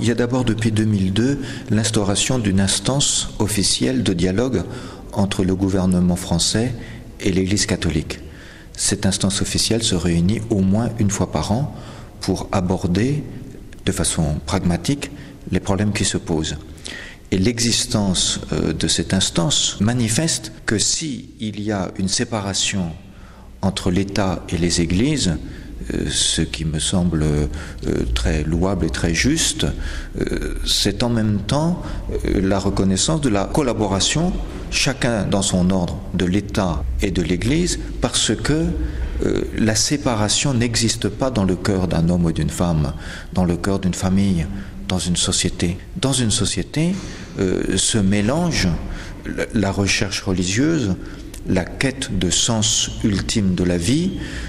Il y a d'abord depuis 2002 l'instauration d'une instance officielle de dialogue entre le gouvernement français et l'Église catholique. Cette instance officielle se réunit au moins une fois par an pour aborder de façon pragmatique les problèmes qui se posent. Et l'existence de cette instance manifeste que s'il y a une séparation entre l'État et les églises, ce qui me semble très louable et très juste, c'est en même temps la reconnaissance de la collaboration, chacun dans son ordre, de l'État et de l'Église, parce que la séparation n'existe pas dans le cœur d'un homme ou d'une femme, dans le cœur d'une famille, dans une société. Dans une société, se mélange la recherche religieuse, la quête de sens ultime de la vie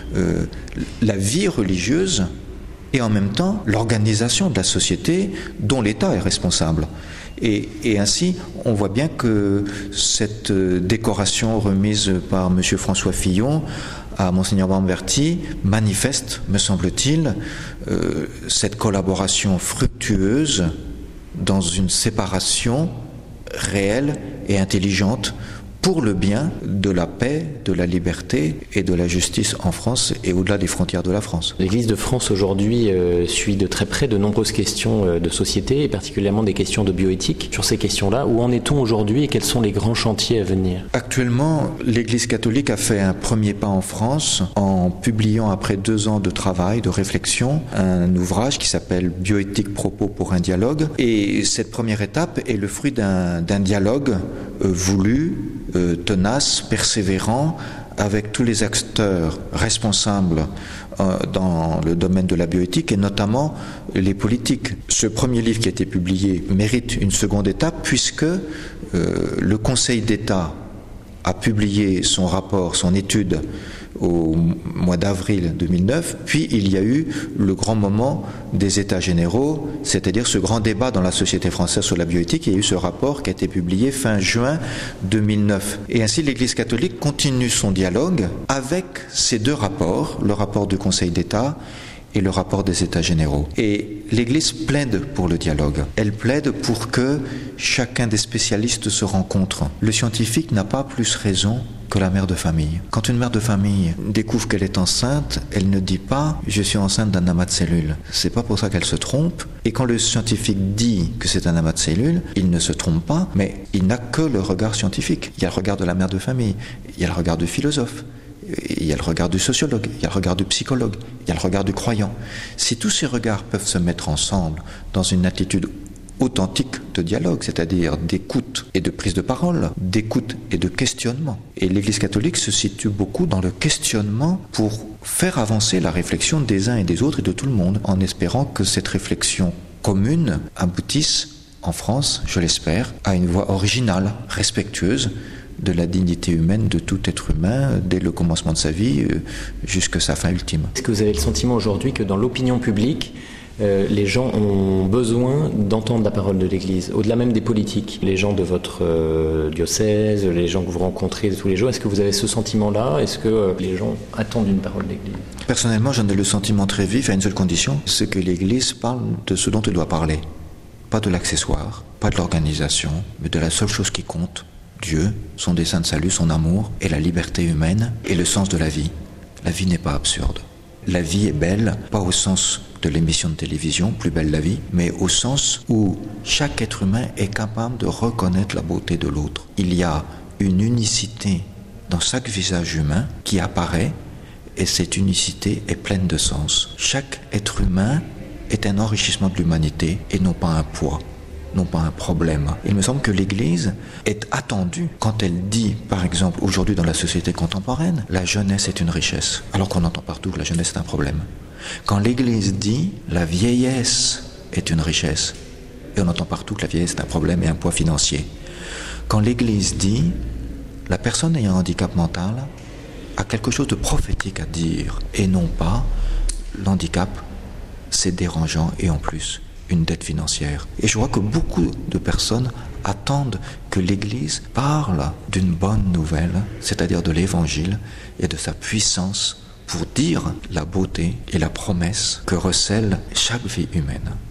religieuse et en même temps l'organisation de la société dont l'État est responsable. Et ainsi, on voit bien que cette décoration remise par M. François Fillon à Monseigneur Lamberti manifeste, me semble-t-il, cette collaboration fructueuse dans une séparation réelle et intelligente pour le bien de la paix, de la liberté et de la justice en France et au-delà des frontières de la France. L'Église de France aujourd'hui suit de très près de nombreuses questions de société et particulièrement des questions de bioéthique. Sur ces questions-là, où en est-on aujourd'hui et quels sont les grands chantiers à venir ? Actuellement, l'Église catholique a fait un premier pas en France en publiant après 2 ans de travail, de réflexion, un ouvrage qui s'appelle « Bioéthique propos pour un dialogue ». Et cette première étape est le fruit d'un dialogue voulu, tenace, persévérant, avec tous les acteurs responsables dans le domaine de la bioéthique et notamment les politiques. Ce premier livre qui a été publié mérite une seconde étape puisque le Conseil d'État a publié son rapport, son étude au mois d'avril 2009, puis il y a eu le grand moment des États généraux, c'est-à-dire ce grand débat dans la société française sur la bioéthique. Il y a eu ce rapport qui a été publié fin juin 2009. Et ainsi, l'Église catholique continue son dialogue avec ces 2 rapports, le rapport du Conseil d'État et le rapport des États généraux. Et l'Église plaide pour le dialogue. Elle plaide pour que chacun des spécialistes se rencontre. Le scientifique n'a pas plus raison que la mère de famille. Quand une mère de famille découvre qu'elle est enceinte, elle ne dit pas « je suis enceinte d'un amas de cellules ». C'est pas pour ça qu'elle se trompe. Et quand le scientifique dit que c'est un amas de cellules, il ne se trompe pas, mais il n'a que le regard scientifique. Il y a le regard de la mère de famille, il y a le regard du philosophe, il y a le regard du sociologue, il y a le regard du psychologue, il y a le regard du croyant. Si tous ces regards peuvent se mettre ensemble dans une attitude authentique de dialogue, c'est-à-dire d'écoute et de prise de parole, d'écoute et de questionnement. Et l'Église catholique se situe beaucoup dans le questionnement pour faire avancer la réflexion des uns et des autres et de tout le monde, en espérant que cette réflexion commune aboutisse en France, je l'espère, à une voie originale, respectueuse de la dignité humaine de tout être humain dès le commencement de sa vie jusqu'à sa fin ultime. Est-ce que vous avez le sentiment aujourd'hui que dans l'opinion publique, les gens ont besoin d'entendre la parole de l'Église, au-delà même des politiques, les gens de votre diocèse, les gens que vous rencontrez tous les jours, est-ce que vous avez ce sentiment-là ? Est-ce que les gens attendent une parole de l'Église ? Personnellement, j'en ai le sentiment très vif à une seule condition, c'est que l'Église parle de ce dont elle doit parler. Pas de l'accessoire, pas de l'organisation, mais de la seule chose qui compte, Dieu, son dessein de salut, son amour et la liberté humaine et le sens de la vie. La vie n'est pas absurde. La vie est belle, pas au sens de l'émission de télévision, Plus belle la vie, mais au sens où chaque être humain est capable de reconnaître la beauté de l'autre. Il y a une unicité dans chaque visage humain qui apparaît et cette unicité est pleine de sens. Chaque être humain est un enrichissement de l'humanité et non pas un poids, non pas un problème. Il me semble que l'Église est attendue quand elle dit, par exemple, aujourd'hui dans la société contemporaine, la jeunesse est une richesse, alors qu'on entend partout que la jeunesse est un problème. Quand l'Église dit, la vieillesse est une richesse, et on entend partout que la vieillesse est un problème et un poids financier. Quand l'Église dit, la personne ayant un handicap mental a quelque chose de prophétique à dire, et non pas, l'handicap, c'est dérangeant et en plus, une dette financière. Et je vois que beaucoup de personnes attendent que l'Église parle d'une bonne nouvelle, c'est-à-dire de l'Évangile et de sa puissance pour dire la beauté et la promesse que recèle chaque vie humaine.